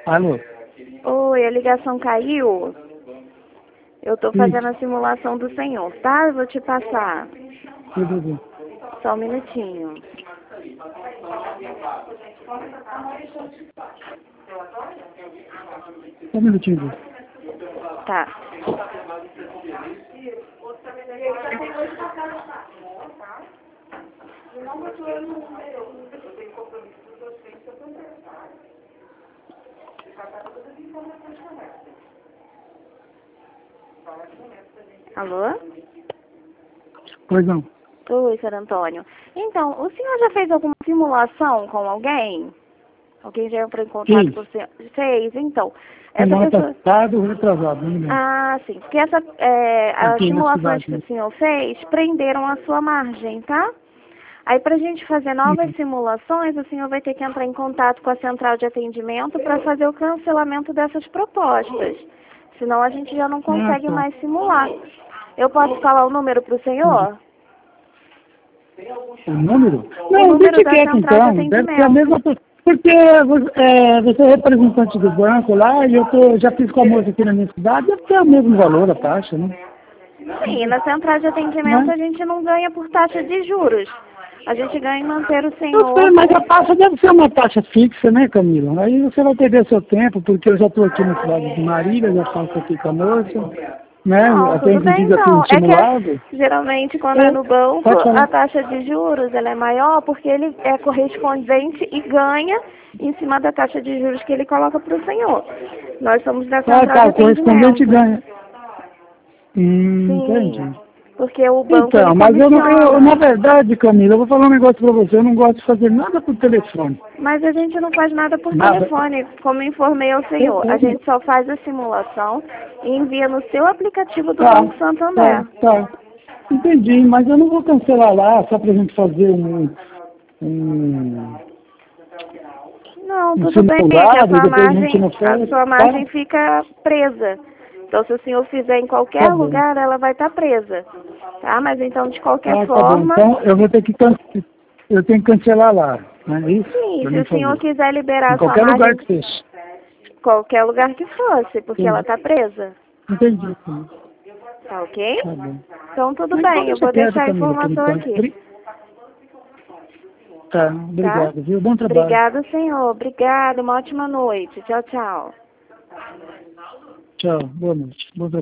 Alô? Oi, a ligação caiu? Eu tô fazendo Isso. a simulação do senhor, tá? Eu vou te passar. Tudo bem. Só um minutinho. Só um minutinho. Tá. Alô? Pois não. Oi, Sr. Antônio. Então, o senhor já fez alguma simulação com alguém? Alguém já entrou em contato Fiz. com o senhor? Fez, então. Essa Semana pessoa... passada ou retrasado, não me lembro. Ah, sim. Porque as Aqui na simulações cidade, que né? o senhor fez prenderam a sua margem, tá? Aí, para a gente fazer novas Uhum. simulações, o senhor vai ter que entrar em contato com a central de atendimento para fazer o cancelamento dessas propostas. Senão a gente já não Ah, consegue tá. mais simular. Eu posso falar o número para o Entendi. senhor? O número? O Não, número deixa da quieto central de então. Deve ser a mesma atendimento. pessoa. Porque você é representante do banco lá e já fiz com a moça aqui na minha cidade, deve ser o mesmo valor a taxa, né? Sim, na central de atendimento Né? a gente não ganha por taxa de juros. A gente ganha em manter o Eu sei, senhor. mas a taxa deve ser uma taxa fixa, né, Camila? Aí você vai perder seu tempo, porque eu já estou aqui na cidade de Marília, já faço aqui com a moça, né? Não, Até tudo bem inclusive aqui um então. É simulado. que geralmente quando é É, no banco pode a falar. taxa de juros ela é maior porque ele é correspondente e ganha em cima da taxa de juros que ele coloca para o senhor. Nós somos da Ah, central tá, de o correspondente atendimento. ganha. Sim, Entendi. porque o banco ele Então, mas na comissiona. verdade, Camila, eu vou falar um negócio pra você, eu não gosto de fazer nada por telefone. Mas a gente não faz nada por Nada. telefone, como informei ao Eu senhor. A sei. gente só faz a simulação e envia no seu aplicativo do Tá, Banco Santander. tá. Entendi, mas eu não vou cancelar lá só pra gente fazer um, Não, um tudo bem, que simulado e depois a gente não a faz. sua Tá, margem fica presa. Então, se o senhor fizer em tá qualquer bom. lugar, ela vai estar presa. Tá? Mas então, de qualquer Ah, tá bom. forma, Então eu vou ter que eu tenho que cancelar lá, não é isso? sim, Pra se mim o senhor fazer. quiser liberar Em a sua qualquer lugar margem, que seja. qualquer lugar que fosse, porque ela Entendi. está presa. Entendi. Sim. Tá ok? Tá bom. Então, tudo Mas então bem, eu deixa vou quieto, deixar a Camila, por informação enquanto. aqui. Tá, Tá? obrigado, viu? Bom trabalho. Obrigada, senhor. Obrigada. Uma ótima noite. Tchau, tchau. Tchau, boa noite. Bom trabalho.